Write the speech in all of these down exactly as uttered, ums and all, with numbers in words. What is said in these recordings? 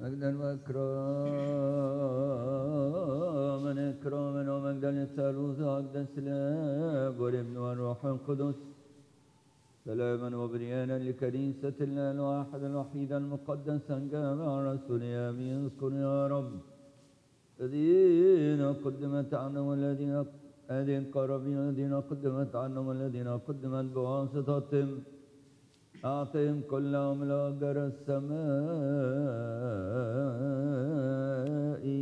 مجدا وإكراما إكراما ومجدا للثالوث وأقدس الآب والابن والروح القدس سلاما وبريانا لكنيسة الله الواحد الوحيد المقدس الجامع الرسول آمين. اذكر يا رب الذين قدمت عنهم الذين هذه القرابين الذين قدمت عنهم الذين قدمت بواسطتهم أعطهم كلهم الأجر السماء.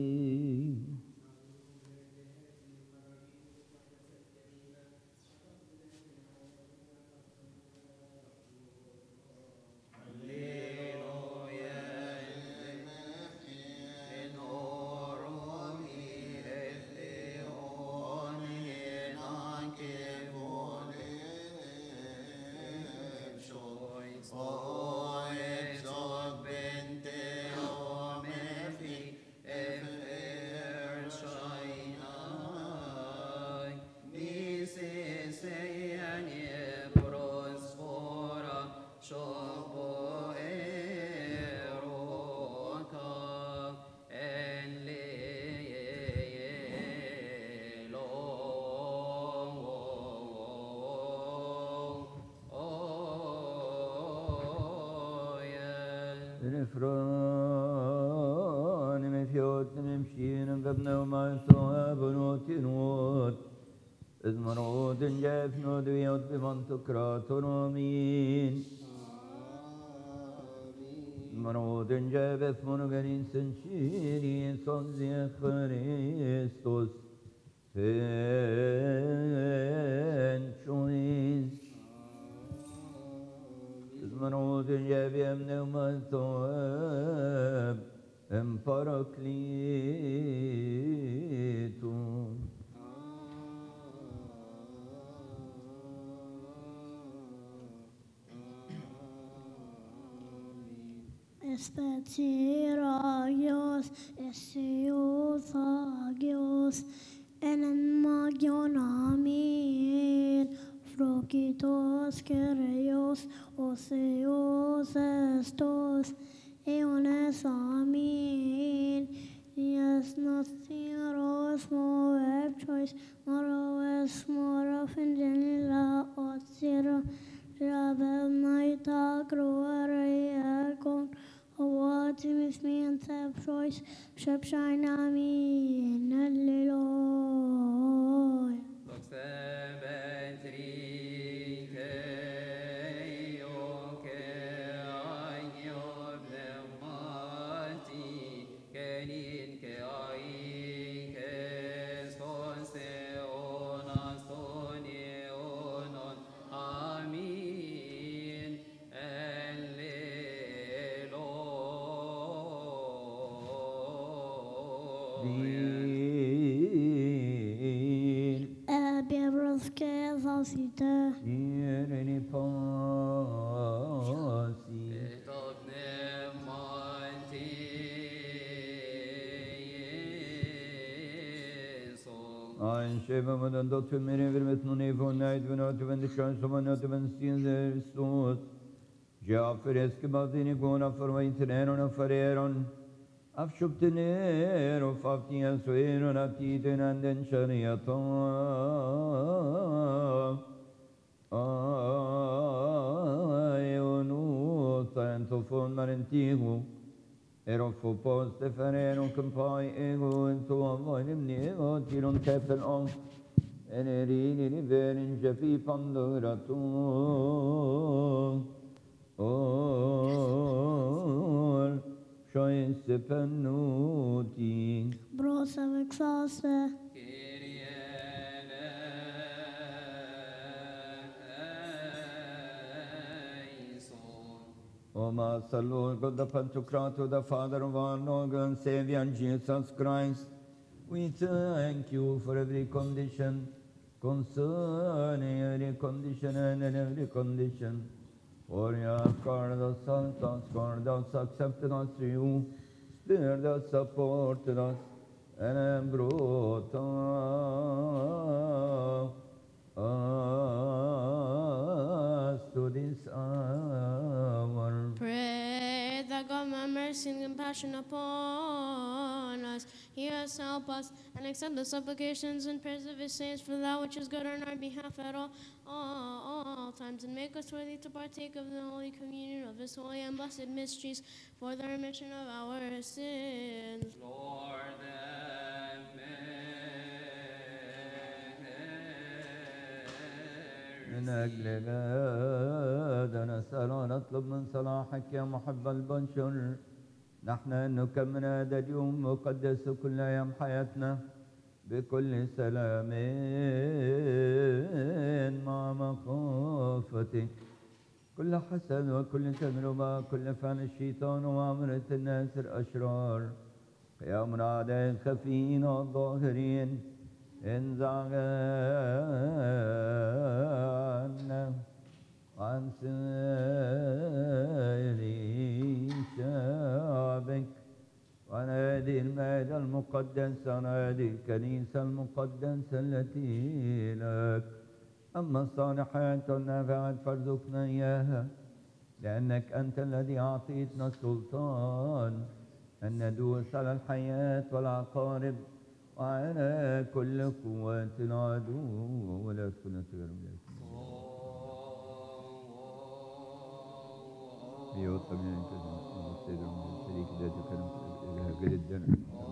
نفران مفيوت نمشين قبنا وما يتوها بنوت نوت إذ مرود جاف نود ويود بمنطق راتنومين مرود جاف اسمون غنين سنشيري صنزي خريستوس فين شويس مرود جابي أمن ومثواب أم باراكليتون. Espetiragios, Esiothagios, Enenmagion Amin, Frokitos Kereios, Oseos Estos, Eones Amin, Yes Nothiros, Moab Choice, Moroes, Morof and Genila, Otsira, Rabel Naita, Groare, Ergon, Oatimis, me and Sab Choice, Shepshine Amin, Hallelujah. Sita. Irene Pasi. Ein Schäfer mit den Dott für mir, wir mit nun von Neid, wenn heute, wenn die Chance von heute, wenn es dir selbst tut. Ja, für es gebaut in die Gona, für mein Trainer und für Ehren. Afschubtener of Aftia Suero Natiten and then Shariata Aeonu Tantofon Marentigo Erofopos de Ferrero Campai Ego into a volume Nego Tiron Tepel on Enerini Niverin Jaffi Pandoratu Oh Scheiße Pennuti. Brosa vexasse. O Master Lord God, the Pantocrator, the Father of our Lord and Savior Jesus Christ, we thank you for every condition, concerning every condition and in every condition. For you have called us, sent us, called us, accepted us to you, spared us, supported us, and brought us to this hour. Pray that God may mercy and compassion upon us. Hear us, help us, and accept the supplications and prayers of his saints for that which is good on our behalf at all, all, all times, and make us worthy to partake of the holy communion of his holy and blessed mysteries for the remission of our sins. Lord, من أجل هذا نسأل ونطلب من صلاحك يا محب البشر نحن أن نكمل هذا اليوم مقدس كل أيام حياتنا بكل سلام مع مخافتك كل حسد وكل تجربة كل فعل الشيطان وعمرة الناس الأشرار قيام أعداء الخفيين والظاهرين انزع عنا عن سائر شعبك وعن هذه المائدة المقدسة وعن هذه الكنيسة المقدسة التي لك أما الصالحات والنافعات فارزقنا إياها لأنك أنت الذي أعطيتنا السلطان أن ندوس على الحياة والعقارب وعلى كل قوات العدو ولا تكون تجربة يوطى من الكلمة والسيد الشريك ذات كلمة إلها جدا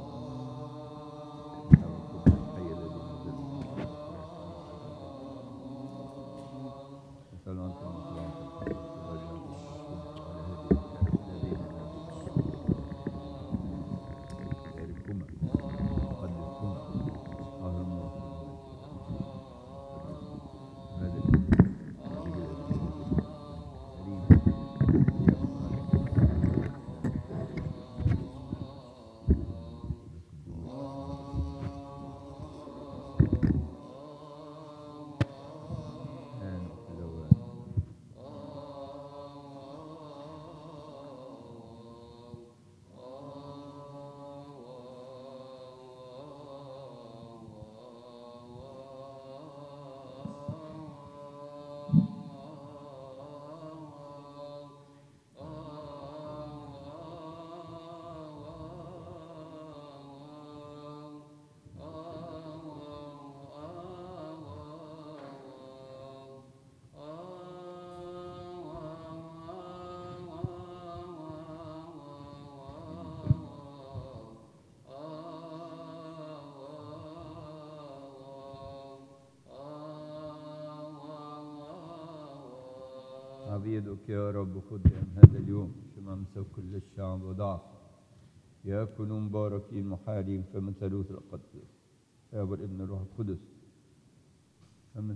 عبيدك يا رب خدام هذا اليوم شمامسة كل الشعب وضعف يكونوا مباركين محالين فمن ثالوث القدس يا أبو الابن الروح القدس فمن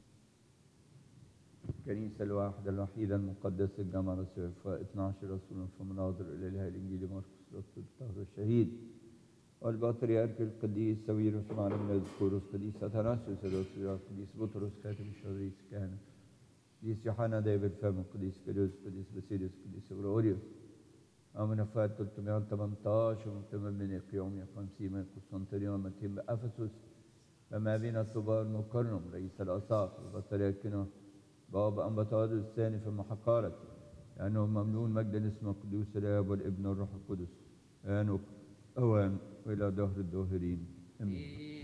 الكنيسة الواحدة الوحيدة المقدسة الجامعة الرسول اثنا عشر رسولا فمناظر إلى الإله الإنجيلي مرقس رسول الطاهر الشهيد والبطريرك القديس سويرس معنا من الذكورس قديس أثناسيوس الرسول القديس بطرس خاتم الشريس كهنة قديس يوحنا دايفيد فم قديس كيروس قديس باسيليوس قديس أوروريوس أمنا فات ثلاثمائة وثمانية عشر ومتمم قيوم خمسين من قسطنطينية متين بأفسس فما بين الطبار مكرم رئيس الأساق وبطريركنا بابا أنبطاد الثاني في محقارة لأنه ممنون مجد اسم القدوس الآب والابن والروح القدس آنك أوان وإلى دهر الداهرين آمين.